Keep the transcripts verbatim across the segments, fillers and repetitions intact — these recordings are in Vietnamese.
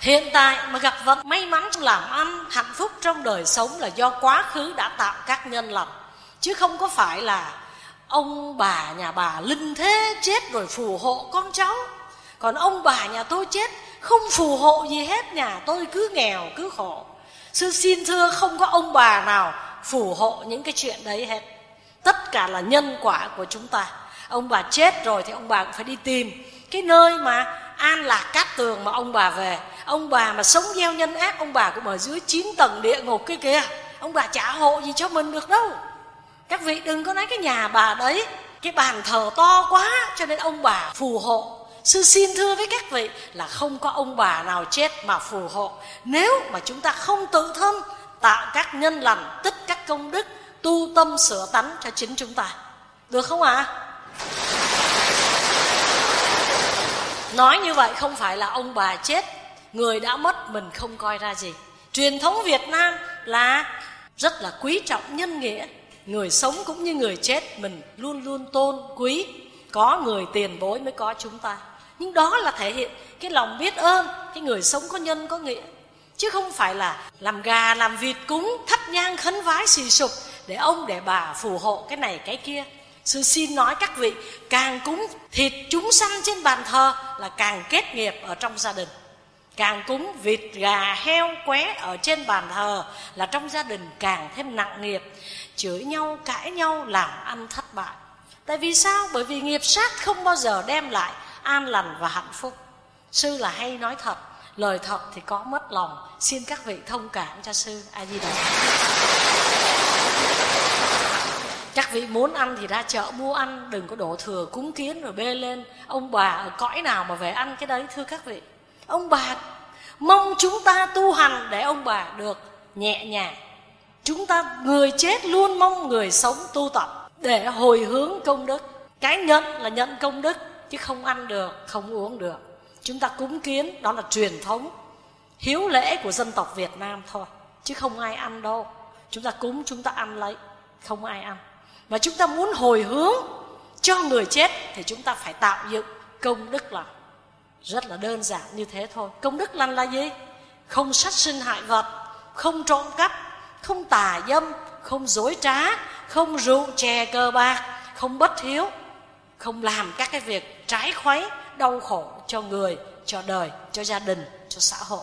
Hiện tại mà gặp vận may mắn làm ăn, hạnh phúc trong đời sống là do quá khứ đã tạo các nhân lành, chứ không có phải là ông bà nhà bà linh thế chết rồi phù hộ con cháu, còn ông bà nhà tôi chết không phù hộ gì hết, nhà tôi cứ nghèo cứ khổ. Sư xin thưa, không có ông bà nào phù hộ những cái chuyện đấy hết. Tất cả là nhân quả của chúng ta. Ông bà chết rồi thì ông bà cũng phải đi tìm cái nơi mà an lạc cát tường mà ông bà về. Ông bà mà sống gieo nhân ác, ông bà cũng ở dưới chín tầng địa ngục cái kia, ông bà chả hộ gì cho mình được đâu. Các vị đừng có nói cái nhà bà đấy, cái bàn thờ to quá cho nên ông bà phù hộ. Sư xin thưa với các vị là không có ông bà nào chết mà phù hộ, nếu mà chúng ta không tự thân tạo các nhân lành, tích các công đức, tu tâm sửa tánh cho chính chúng ta. Được không ạ? À? Nói như vậy không phải là ông bà chết, người đã mất mình không coi ra gì. Truyền thống Việt Nam là rất là quý trọng nhân nghĩa, người sống cũng như người chết mình luôn luôn tôn quý. Có người tiền bối mới có chúng ta, nhưng đó là thể hiện cái lòng biết ơn, cái người sống có nhân có nghĩa, chứ không phải là làm gà làm vịt cúng thắp nhang khấn vái xì sụp để ông để bà phù hộ cái này cái kia. Sư xin nói các vị, càng cúng thịt chúng sanh trên bàn thờ là càng kết nghiệp ở trong gia đình. Càng cúng vịt gà heo qué ở trên bàn thờ là trong gia đình càng thêm nặng nghiệp, chửi nhau cãi nhau làm ăn thất bại. Tại vì sao? Bởi vì nghiệp sát không bao giờ đem lại an lành và hạnh phúc. Sư là hay nói thật, lời thật thì có mất lòng. Xin các vị thông cảm cho sư. A Di Đà. Các vị muốn ăn thì ra chợ mua ăn, đừng có đổ thừa cúng kiến rồi bê lên. Ông bà ở cõi nào mà về ăn cái đấy thưa các vị. Ông bà mong chúng ta tu hành để ông bà được nhẹ nhàng. Chúng ta người chết luôn mong người sống tu tập để hồi hướng công đức. Cái nhận là nhận công đức, chứ không ăn được, không uống được. Chúng ta cúng kiến, đó là truyền thống hiếu lễ của dân tộc Việt Nam thôi, chứ không ai ăn đâu. Chúng ta cúng, chúng ta ăn lấy, không ai ăn. Mà chúng ta muốn hồi hướng cho người chết thì chúng ta phải tạo dựng công đức lành. Rất là đơn giản như thế thôi. Công đức lành là gì? Không sát sinh hại vật, không trộm cắp, không tà dâm, không dối trá, không rượu chè cờ bạc, không bất hiếu, không làm các cái việc trái khuấy đau khổ cho người, cho đời, cho gia đình, cho xã hội.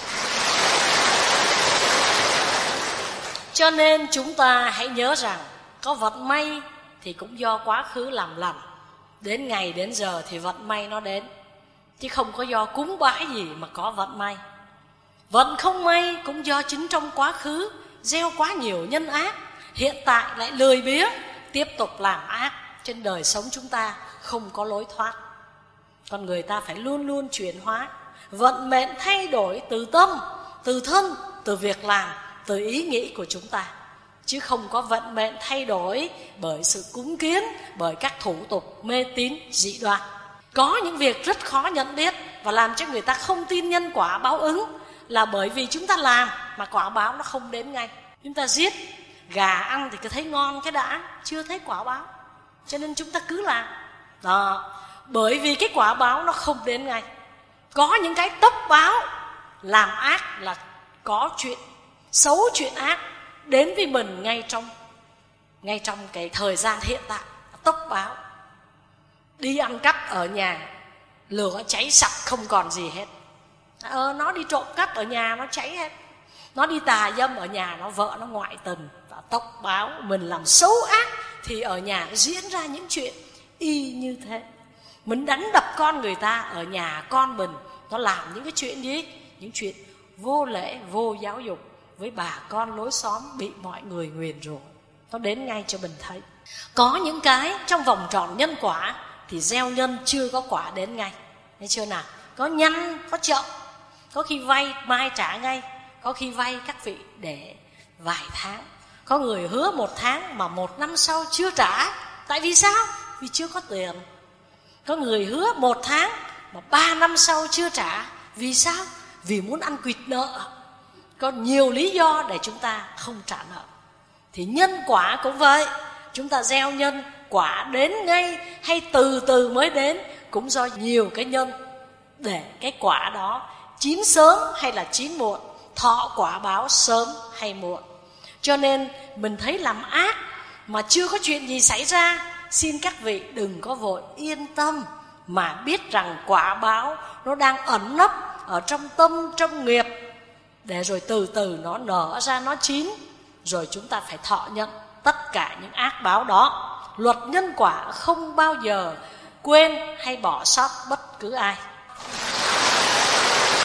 Cho nên chúng ta hãy nhớ rằng có vận may thì cũng do quá khứ làm lành, đến ngày đến giờ thì vận may nó đến, chứ không có do cúng bái gì mà có vận may. Vận không may cũng do chính trong quá khứ gieo quá nhiều nhân ác, hiện tại lại lười biếng tiếp tục làm ác. Trên đời sống chúng ta không có lối thoát. Con người ta phải luôn luôn chuyển hóa. Vận mệnh thay đổi từ tâm, từ thân, từ việc làm, từ ý nghĩ của chúng ta, chứ không có vận mệnh thay đổi bởi sự cúng kiến, bởi các thủ tục mê tín dị đoan. Có những việc rất khó nhận biết và làm cho người ta không tin nhân quả báo ứng là bởi vì chúng ta làm mà quả báo nó không đến ngay. Chúng ta giết gà ăn thì cứ thấy ngon cái đã, chưa thấy quả báo, cho nên chúng ta cứ làm đó, bởi vì cái quả báo nó không đến ngay. Có những cái tốc báo, làm ác là có chuyện xấu, chuyện ác đến với mình ngay trong ngay trong cái thời gian hiện tại. Tốc báo, đi ăn cắp ở nhà, lửa cháy sạch không còn gì hết. Ờ, nó đi trộm cắp ở nhà nó cháy hết. Nó đi tà dâm ở nhà, nó vợ nó ngoại tình. Và tốc báo mình làm xấu ác thì ở nhà nó diễn ra những chuyện y như thế. Mình đánh đập con người ta, ở nhà con mình nó làm những cái chuyện gì? Những chuyện vô lễ, vô giáo dục với bà con lối xóm, bị mọi người nguyền rủa. Nó đến ngay cho mình thấy. Có những cái trong vòng tròn nhân quả thì gieo nhân chưa có quả đến ngay. Thấy chưa nào? Có nhanh, có chậm. Có khi vay mai trả ngay, có khi vay các vị để vài tháng. Có người hứa một tháng mà một năm sau chưa trả. Tại vì sao? Vì chưa có tiền. Có người hứa một tháng mà ba năm sau chưa trả. Vì sao? Vì muốn ăn quỵt nợ. Có nhiều lý do để chúng ta không trả nợ. Thì nhân quả cũng vậy. Chúng ta gieo nhân, quả đến ngay hay từ từ mới đến cũng do nhiều cái nhân để cái quả đó chín sớm hay là chín muộn, thọ quả báo sớm hay muộn. Cho nên mình thấy làm ác mà chưa có chuyện gì xảy ra, xin các vị đừng có vội yên tâm, mà biết rằng quả báo nó đang ẩn nấp ở trong tâm, trong nghiệp, để rồi từ từ nó nở ra, nó chín, rồi chúng ta phải thọ nhận tất cả những ác báo đó. Luật nhân quả không bao giờ quên hay bỏ sót bất cứ ai.